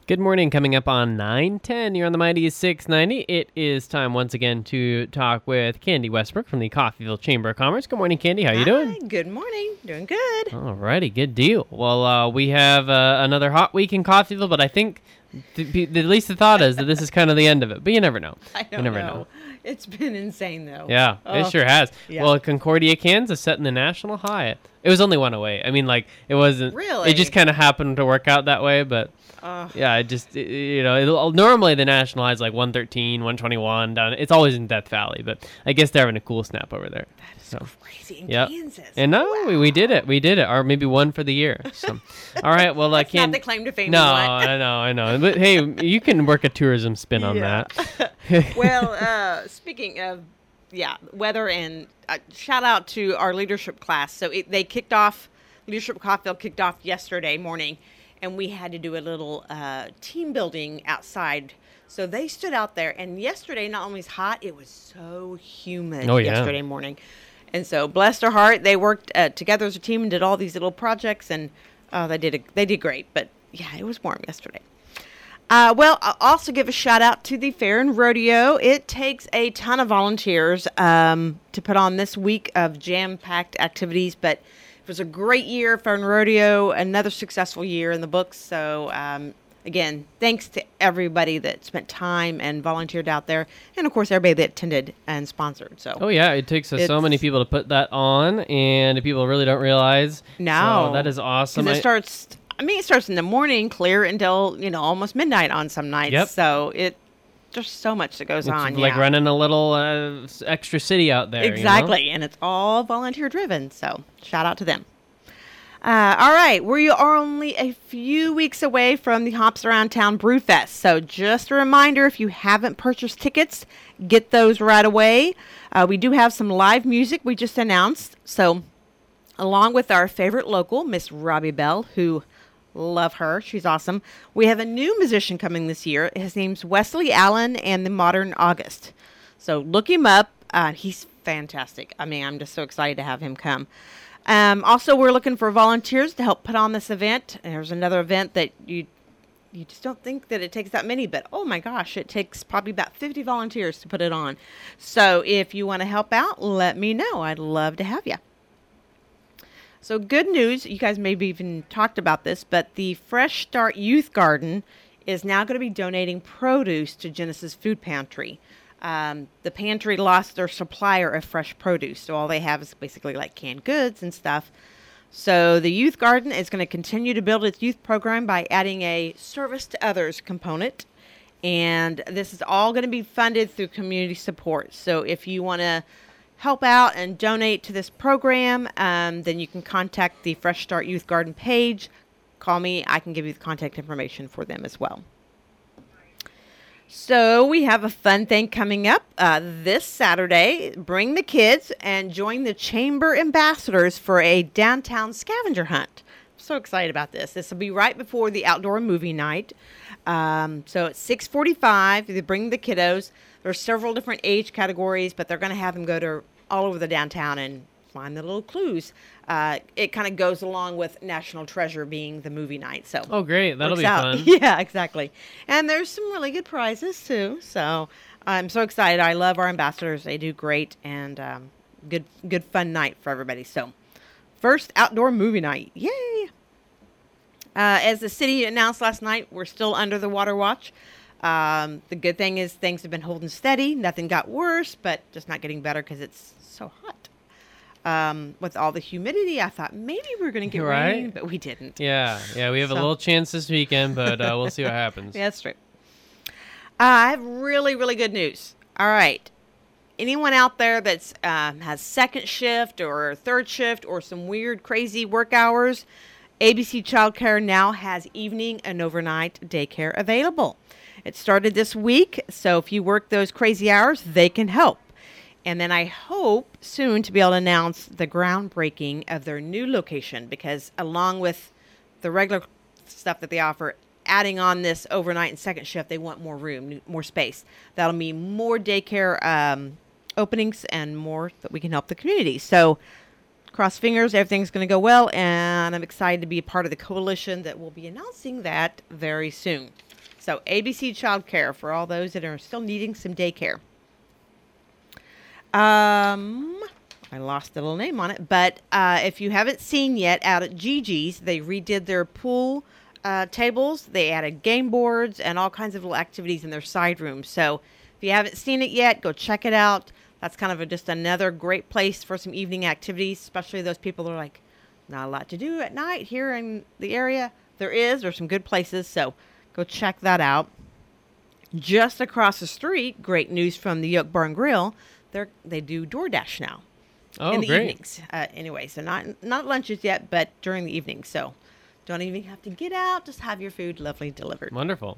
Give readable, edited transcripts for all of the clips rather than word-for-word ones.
Good morning. Coming up on 9:10, you're on the Mighty 690. It is time once again to talk with Candy Westbrook from the Coffeyville Chamber of Commerce. Good morning, Candy. How you doing? Good morning. Doing good. All righty, good deal. Well, we have another hot week in Coffeyville, but I think at least the thought is that this is kind of the end of it. But you never know. I don't know. It's been insane, though. Yeah, it sure has. Yeah. Well, Concordia, Kansas, setting the national high. It was only one away. I mean, like, it wasn't. Really? It just kind of happened to work out that way, but. Yeah, normally the national high is like 113, 121 down. It's always in Death Valley, but I guess they're having a cool snap over there. That is so crazy in yep. Kansas. And no, we did it. We did it. Or maybe one for the year. So, all right, well, That's not the claim to fame. No, I know. But hey, you can work a tourism spin on that. Well, speaking of weather, and shout out to our leadership class. So they kicked off. Leadership Coffeyville kicked off yesterday morning. And we had to do a little team building outside. So they stood out there. And yesterday, not only was hot, it was so humid yesterday morning. And so, bless their heart, they worked together as a team and did all these little projects. And they did great. But, yeah, it was warm yesterday. Well, I'll also give a shout out to the Fair and Rodeo. It takes a ton of volunteers to put on this week of jam-packed activities. But it was a great year for Rodeo, another successful year in the books. So, again, thanks to everybody that spent time and volunteered out there. And, of course, everybody that attended and sponsored. So, oh, yeah, it takes so many people to put that on, and people really don't realize. No. So that is awesome. It starts in the morning, clear until, almost midnight on some nights. Yep. So, there's so much that goes on. It's like running a little extra city out there. Exactly, and it's all volunteer driven. So shout out to them. All right, we are only a few weeks away from the Hops Around Town Brewfest. So just a reminder, if you haven't purchased tickets, get those right away. We do have some live music we just announced. So along with our favorite local, Miss Robbie Bell, who love her. She's awesome. We have a new musician coming this year. His name's Wesley Allen and the Modern August. So look him up. He's fantastic. I mean, I'm just so excited to have him come. Also, we're looking for volunteers to help put on this event. And there's another event that you just don't think that it takes that many, but oh my gosh, it takes probably about 50 volunteers to put it on. So if you want to help out, let me know. I'd love to have you. So good news, you guys maybe even talked about this, but the Fresh Start Youth Garden is now going to be donating produce to Genesis Food Pantry. The pantry lost their supplier of fresh produce, so all they have is basically like canned goods and stuff. So the Youth Garden is going to continue to build its youth program by adding a service to others component. And this is all going to be funded through community support. So if you want to help out and donate to this program, then you can contact the Fresh Start Youth Garden page. Call me. I can give you the contact information for them as well. So we have a fun thing coming up this Saturday. Bring the kids and join the Chamber Ambassadors for a downtown scavenger hunt. I'm so excited about this. This will be right before the outdoor movie night. So it's 6:45. They bring the kiddos. There's several different age categories, but they're going to have them go to all over the downtown and find the little clues. It kind of goes along with National Treasure being the movie night. So oh, great. That'll be fun. Yeah, exactly. And there's some really good prizes, too. So I'm so excited. I love our ambassadors. They do great, and good fun night for everybody. So first outdoor movie night. Yay! As the city announced last night, we're still under the water watch. The good thing is things have been holding steady. Nothing got worse, but just not getting better because it's so hot. With all the humidity, I thought maybe we were going to get rain, but we didn't. Yeah, we have a little chance this weekend, but we'll see what happens. Yeah, that's true. I have really, really good news. All right. Anyone out there that's has second shift or third shift or some weird, crazy work hours, ABC Childcare now has evening and overnight daycare available. It started this week, so if you work those crazy hours, they can help. And then I hope soon to be able to announce the groundbreaking of their new location, because along with the regular stuff that they offer, adding on this overnight and second shift, they want more room, more space. That'll mean more daycare openings and more that we can help the community. So cross fingers, everything's going to go well, and I'm excited to be a part of the coalition that will be announcing that very soon. So ABC Childcare for all those that are still needing some daycare. I lost the little name on it, but if you haven't seen yet, out at Gigi's, they redid their pool tables. They added game boards and all kinds of little activities in their side rooms. So if you haven't seen it yet, go check it out. That's kind of just another great place for some evening activities, especially those people that are like, not a lot to do at night here in the area. There's some good places, so go check that out. Just across the street, great news from the Yoke Barn Grill. They do DoorDash now. Oh, in the great. evenings. Anyway, so not lunches yet, but during the evening. So don't even have to get out. Just have your food lovely delivered. Wonderful.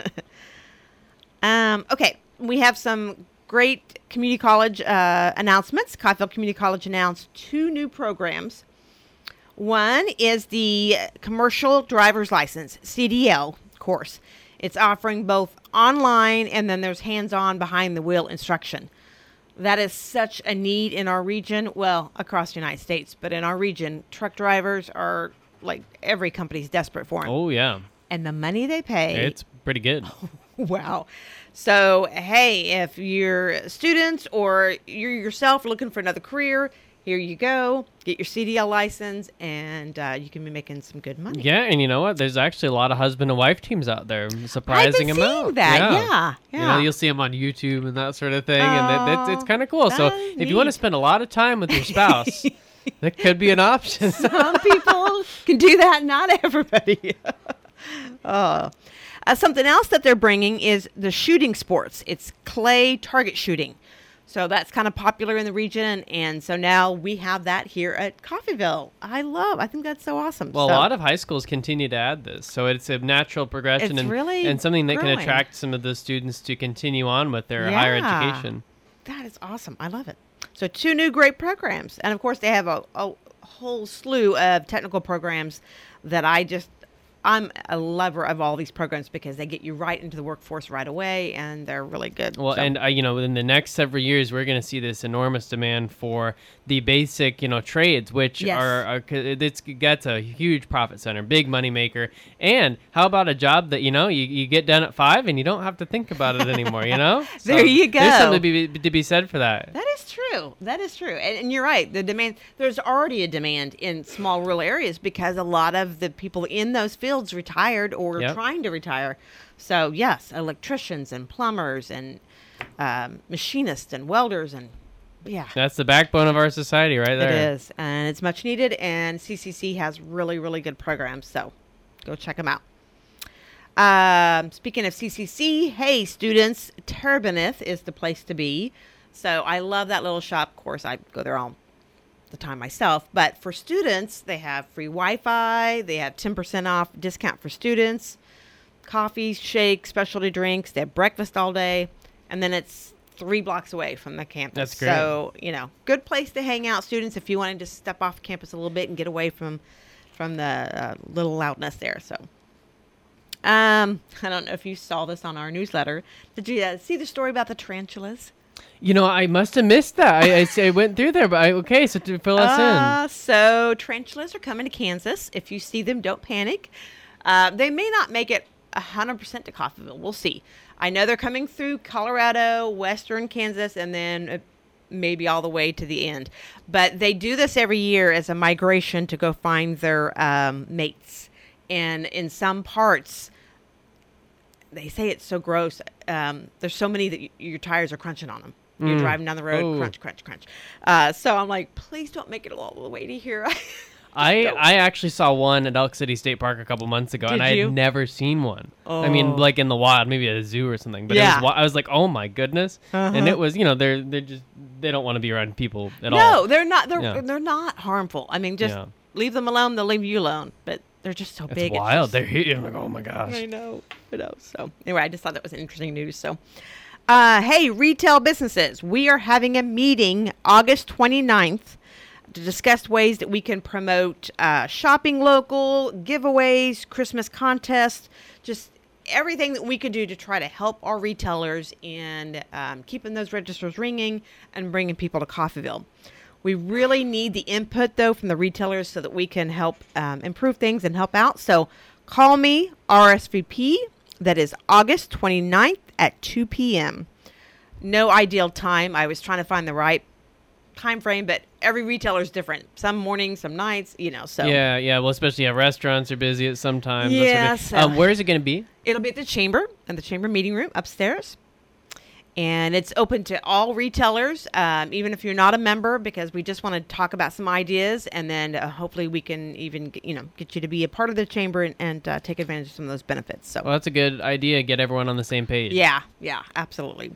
Okay, we have some great community college announcements. Coffeyville Community College announced 2 new programs. One is the Commercial Driver's License, CDL course. It's offering both online and then there's hands-on behind the wheel instruction. That is such a need in our region, well, across the United States, but in our region, truck drivers are like every company's desperate for them. Oh, yeah. And the money they pay. It's pretty good. Wow. So, hey, if you're students or you're yourself looking for another career, here you go. Get your CDL license, and you can be making some good money. Yeah, and you know what? There's actually a lot of husband and wife teams out there. Surprising I've been amount. seeing that. Yeah. You know, you'll see them on YouTube and that sort of thing, and it's kind of cool. So if you want to spend a lot of time with your spouse, that could be an option. Some people can do that, not everybody. Something else that they're bringing is the shooting sports. It's clay target shooting. So that's kind of popular in the region, and so now we have that here at Coffeyville. I think that's so awesome. Well, a lot of high schools continue to add this, so it's a natural progression and something that growing. can attract some of the students to continue on with their higher education. That is awesome. I love it. So 2 new great programs, and of course they have a whole slew of technical programs that I'm a lover of all these programs because they get you right into the workforce right away, and they're really good. Well, and in the next several years, we're going to see this enormous demand for the basic, trades, which that's a huge profit center, big money maker. And how about a job that you get done at 5 and you don't have to think about it anymore? So there you go. There's something to be said for that. That is true. And you're right. The demand, there's already a demand in small rural areas because a lot of the people in those fields retired or trying to retire. So yes, electricians and plumbers and machinists and welders and that's the backbone of our society right there. It is, and it's much needed, and CCC has really, really good programs, so go check them out. Speaking of CCC, hey students, Terrebonith is the place to be. So I love that little shop. Of course, I go there all the time myself. But for students, they have free Wi-Fi. They have 10% off discount for students. Coffee, shakes, specialty drinks. They have breakfast all day. And then it's 3 blocks away from the campus. That's great. So, good place to hang out, students, if you want to just step off campus a little bit and get away from the little loudness there. So, I don't know if you saw this on our newsletter. Did you see the story about the tarantulas? I must have missed that. I went through there, but so to fill us in. So tarantulas are coming to Kansas. If you see them, don't panic. They may not make it 100% to Coffeyville. We'll see. I know they're coming through Colorado, western Kansas, and then maybe all the way to the end. But they do this every year as a migration to go find their mates. And in some parts, they say it's so gross. There's so many that your tires are crunching on them. You're driving down the road, crunch, crunch, crunch. So I'm like, please don't make it all the way to here. I actually saw one at Elk City State Park a couple months ago, and I had never seen one. Oh. I mean, like in the wild, maybe at a zoo or something. But I was like, oh my goodness! And it was, they don't want to be around people at all. No, they're not. They're not harmful. I mean, just leave them alone. They'll leave you alone. But they're just so big. It's wild. They're here. I'm like, oh my gosh. I know. So anyway, I just thought that was interesting news. So. Hey, retail businesses, we are having a meeting August 29th to discuss ways that we can promote shopping local, giveaways, Christmas contests, just everything that we could do to try to help our retailers in keeping those registers ringing and bringing people to Coffeyville. We really need the input, though, from the retailers so that we can help improve things and help out. So call me, RSVP. That is August 29th at 2 p.m. No ideal time. I was trying to find the right time frame, but every retailer is different. Some mornings, some nights, so. Yeah. Well, especially restaurants are busy at some times. Yeah. Where is it going to be? It'll be at the Chamber, in the Chamber meeting room upstairs. And it's open to all retailers, even if you're not a member, because we just want to talk about some ideas, and then hopefully we can even get you to be a part of the chamber and take advantage of some of those benefits. So, well, that's a good idea. Get everyone on the same page. Yeah, absolutely.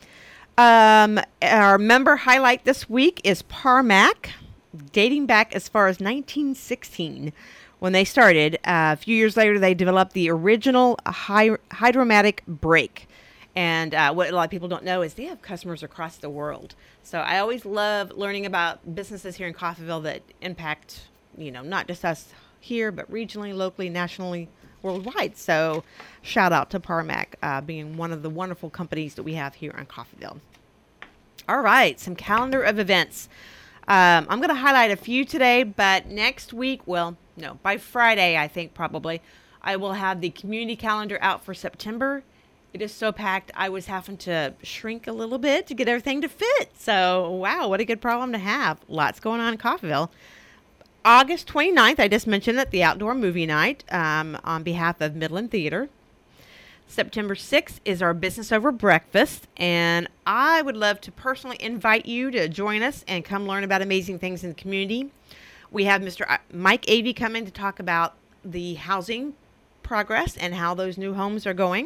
Our member highlight this week is Parmac, dating back as far as 1916 when they started. A few years later, they developed the original hydromatic brake. And what a lot of people don't know is they have customers across the world. So I always love learning about businesses here in Coffeyville that impact, not just us here, but regionally, locally, nationally, worldwide. So shout out to Parmac being one of the wonderful companies that we have here in Coffeyville. All right, some calendar of events. I'm going to highlight a few today, but next week, by Friday, I think probably, I will have the community calendar out for September. It is so packed, I was having to shrink a little bit to get everything to fit. So, wow, what a good problem to have. Lots going on in Coffeyville. August 29th, I just mentioned it, the outdoor movie night on behalf of Midland Theater. September 6th is our Business Over Breakfast, and I would love to personally invite you to join us and come learn about amazing things in the community. We have Mr. Mike Avey coming to talk about the housing progress and how those new homes are going.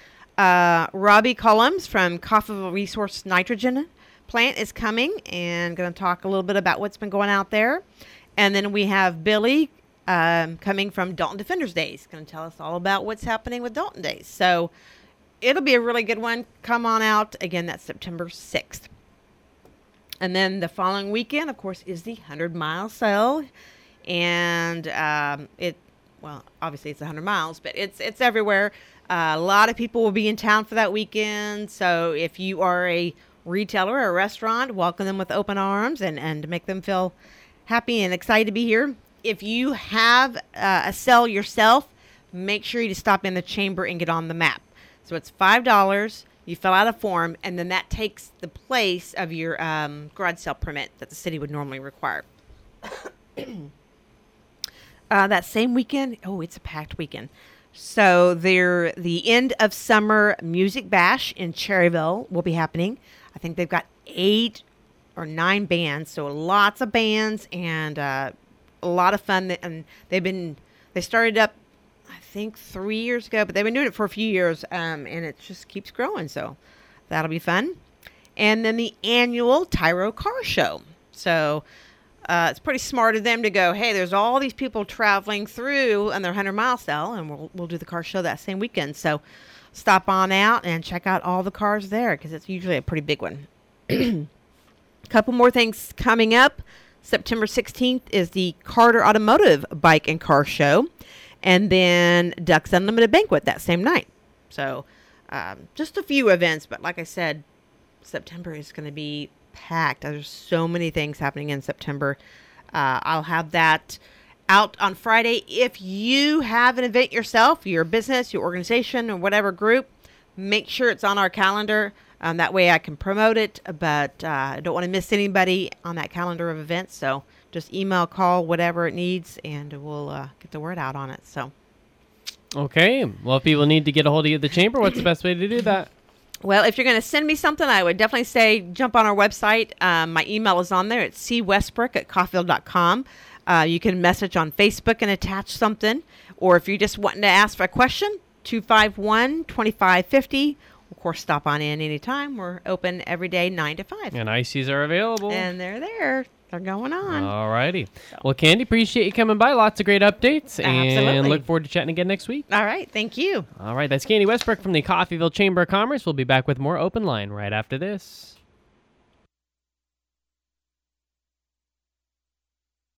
Robbie Cullums from Coffeyville Resource Nitrogen Plant is coming and going to talk a little bit about what's been going out there. And then we have Billy coming from Dalton Defenders Days, going to tell us all about what's happening with Dalton Days. So it'll be a really good one. Come on out. Again, that's September 6th. And then the following weekend, of course, is the 100-mile sale. And obviously it's 100 miles, but it's everywhere. A lot of people will be in town for that weekend. So if you are a retailer or a restaurant, welcome them with open arms and make them feel happy and excited to be here. If you have a sale yourself, make sure you stop in the chamber and get on the map. So it's $5. You fill out a form, and then that takes the place of your garage sale permit that the city would normally require. That same weekend, it's a packed weekend. So the end of summer music bash in Cherryville will be happening. I think they've got 8 or 9 bands, so lots of bands and a lot of fun. And they started up, I think 3 years ago, but they've been doing it for a few years, and it just keeps growing. So that'll be fun. And then the annual Tyro Car Show. So it's pretty smart of them to go, hey, there's all these people traveling through on their 100-mile sale, and we'll do the car show that same weekend. So stop on out and check out all the cars there because it's usually a pretty big one. Couple more things coming up. September 16th is the Carter Automotive Bike and Car Show, and then Ducks Unlimited Banquet that same night. So just a few events, but like I said, September is going to be packed. There's so many things happening in September. I'll have that out on Friday. If you have an event yourself, your business, your organization, or whatever group, make sure it's on our calendar. That way I can promote it, but I don't want to miss anybody on that calendar of events. So just email, call, whatever it needs, and we'll get the word out on it. So. Okay. Well, if people need to get a hold of you at the chamber, what's the best way to do that? Well, if you're going to send me something, I would definitely say jump on our website. My email is on there. It's cwestbrook@coffeyville.com. You can message on Facebook and attach something. Or if you're just wanting to ask for a question, 251-2550. Of course, stop on in anytime. We're open every day, 9 to 5. And ICs are available. And they're there. They're going on. All righty. Well, Candy, appreciate you coming by. Lots of great updates. Absolutely. And look forward to chatting again next week. All right. Thank you. All right. That's Candy Westbrook from the Coffeyville Chamber of Commerce. We'll be back with more Open Line right after this.